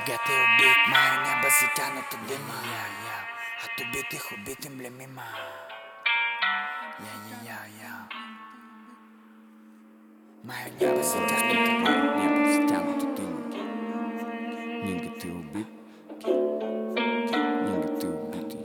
Нига, ты убит, мое небо затянуто дымом. От убитых убитым бля мимо. Мое небо затянуто дымом. Нига, ты убит. Нига, ты убит,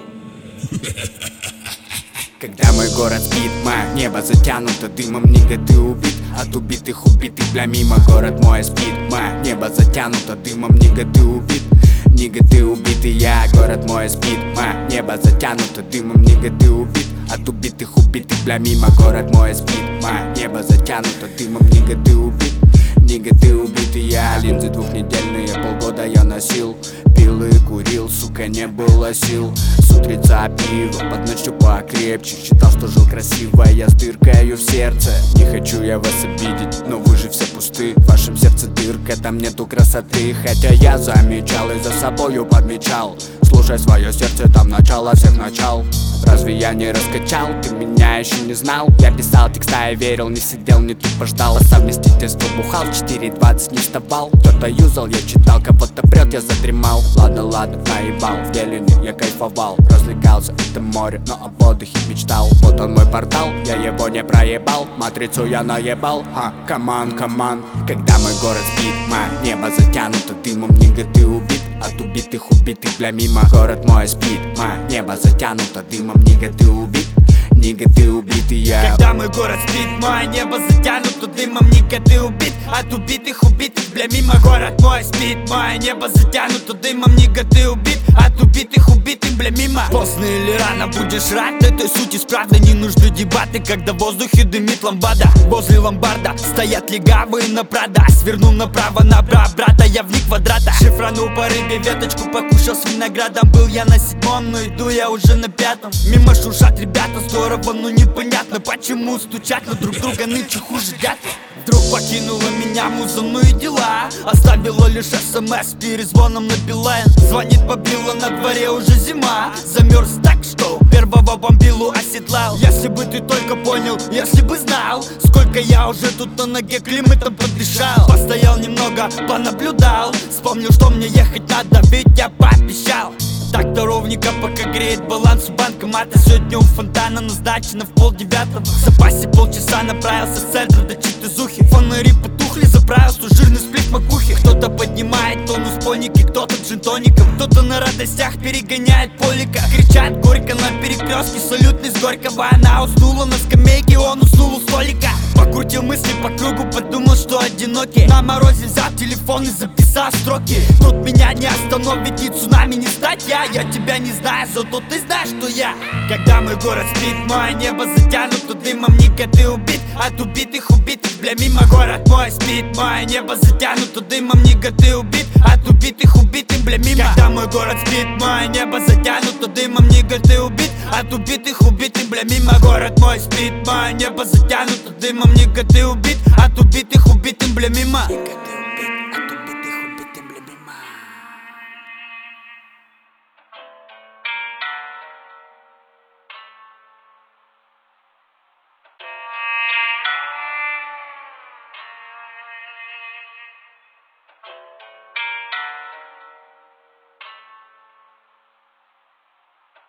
Когда мой город спит, мое небо затянуто дымом. Нига, ты убит, от убитых бля мимо. Город мой спит, мое небо затянуто дымом. Нига, ты убит, нига, ты убит, и я. Город мой спит, мое небо затянуто дымом. Нига, ты убит, от убитых бля мимо. Город мой спит, мое небо затянуто дымом. Нига, ты убит, нига, ты убит, и я. Линзы двухнедельные, полгода я носил. Пил и курил, сука, не было сил. С утреца пиво, под ночью покрепче. Считал, что жил красиво, я с дыркою в сердце. Не хочу я вас обидеть, но вы же все пусты. В вашем сердце дырка, там нету красоты. Хотя я замечал и за собою подмечал. Слушай свое сердце, там начало всех начал. Разве я не раскачал? Ты меня еще не знал. Я писал текста и верил, не сидел, не тупо ждал. А совместительство бухал, 4:20 не вставал. Кто-то юзал, я читал, кого-то прет, я задремал. Ладно, наебал, в деле я кайфовал. Развлекался, это море, но об отдыхе мечтал. Вот он мой портал, я его не проебал. Матрицу я наебал, команд. Когда мой город спит, мое небо затянуто дымом. Нига, ты убит, от убитых бля мимо. Город мой спит, мое небо затянуто дымом. Нига, ты убит, нига, ты убит, и я. Когда мой город спит, мое небо затянуто дымом. Нига, ты убит, от убитых бля мимо. Город мой спит, мое небо затянуто дымом. Нига, ты убит, от убитых бля мимо. Поздно или рано будешь рад этой сути, справда не нужны дебаты. Когда в воздухе дымит ламбада, возле ломбарда стоят легавые на Прада. Сверну направо на брата, я вне квадрата. Шифрану по рыбе, веточку покушал с виноградом. Был я на 7-м, но иду я уже на 5-м. Мимо шуршат ребята, здорово, но непонятно, почему стучат на друг друга нынче хуже дятла. Вдруг покинула меня муза, ну и дела. Оставила лишь СМС с перезвоном на Билайн. Звонит побила, на дворе уже зима. Замерз так, что первого бомбилу оседлал. Если бы ты только понял, если бы знал, сколько я уже тут на ноге климатом подышал. Постоял немного, понаблюдал. Вспомнил, что мне ехать надо, ведь я пообещал. Так-то ровненько, пока греет баланс у банкомата. Сегодня у фонтана назначено в 8:30. В запасе полчаса направился с центра до Читызухи. Фонари потухли, заправил, что жирный сплит макухи. Кто-то поднимает тонус поники, кто-то джин-тоником. Кто-то на радостях перегоняет полика. Кричат горько на перекрестке, салютный с Горького. Она уснула на скамейке, он уснул у столика. Покрутил мысли по кругу, подумал, что одинокий. На морозе взял телефон и записал строки. Тут меня не остановит и цунами не стать. Я тебя не знаю, зато ты знаешь, что я. Когда мой город спит, мое небо затянуто дымом. Нига, ты убит, от убитых бля мимо. Город мой спит, мое небо затянуто дымом. Нига, ты убит, от убитых бля мимо. Когда мой город спит, мое небо затянуто дымом. Нига, ты убит, от убитых бля мимо. Город мой спит, мое небо затянуто дымом. Нига, ты убит, от убитых бля мимо.